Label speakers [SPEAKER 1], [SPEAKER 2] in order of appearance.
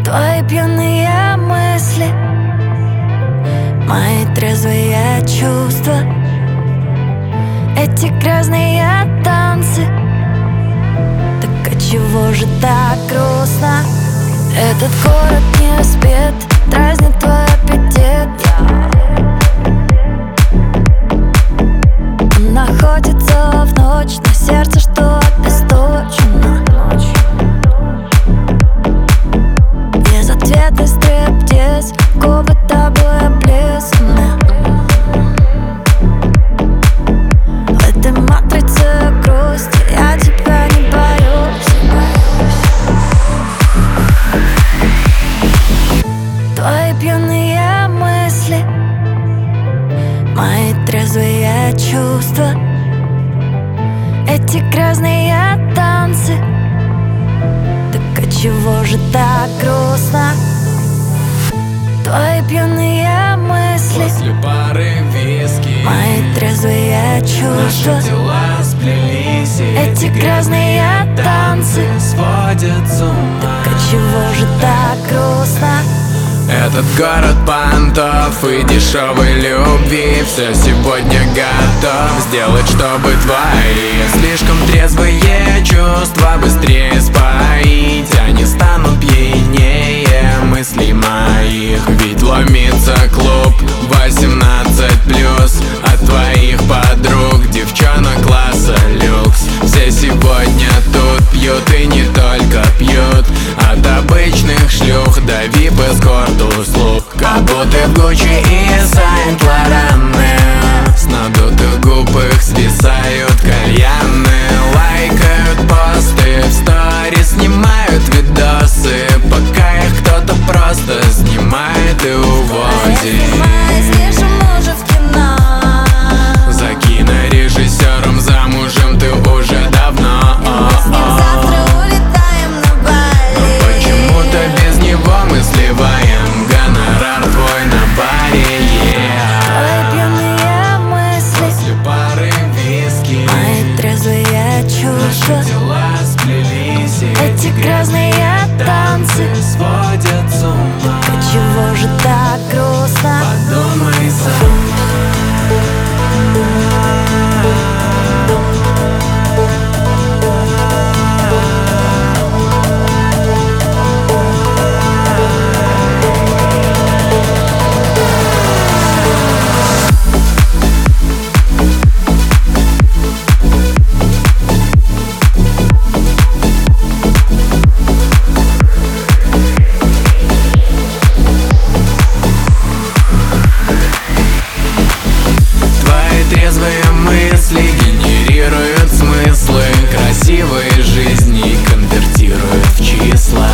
[SPEAKER 1] Твои пьяные мысли, мои трезвые чувства, эти грязные танцы. Так отчего же так грустно? Этот город не спит, дразнит твой аппетит. Он находится в ночь, но сердце что обесточено. Безответный стриптиз, губы тобой облизаны. В этой матрице грусти я тебя не боюсь. Твои пьяные мысли, мои трезвые чувства, эти грязные танцы. Так отчего же так грустно? Твои пьяные мысли,
[SPEAKER 2] после пары виски,
[SPEAKER 1] мои трезвые чувства,
[SPEAKER 2] наши тела сплелись, и
[SPEAKER 1] эти грязные танцы
[SPEAKER 2] сводят с ума.
[SPEAKER 1] Так отчего же так грустно?
[SPEAKER 2] Этот город понтов и дешевой любви. Все сегодня готов сделать, чтобы твои слишком трезвые чувства быстрее споить. Они станут пьянее мыслей моих. Ведь ломится клуб 18+, от твоих подруг, девчонок класса люкс. Все сегодня тут пьют и не только пьют, от обычных шлюх до вип эскорт-услуг. Как будто в Гуччи и Сент-Лораны, с надутых губ их свисают кальяны. Лайкают посты, в сторис снимают видосы, пока их кто-то просто снимает и увозит. За кинорежиссером замужем ты уже давно. Почему-то без него мы сливаем гонорар твой на баре.
[SPEAKER 1] Твои пьяные мысли,
[SPEAKER 2] После пары виски,
[SPEAKER 1] мои трезвые чувства,
[SPEAKER 2] наши тела сплелись, и
[SPEAKER 1] эти грязные танцы
[SPEAKER 2] сводят с ума.
[SPEAKER 1] отчего же так грустно?
[SPEAKER 2] Подумай сам. Трезвые мысли генерируют смыслы красивой жизни и конвертируют в числа.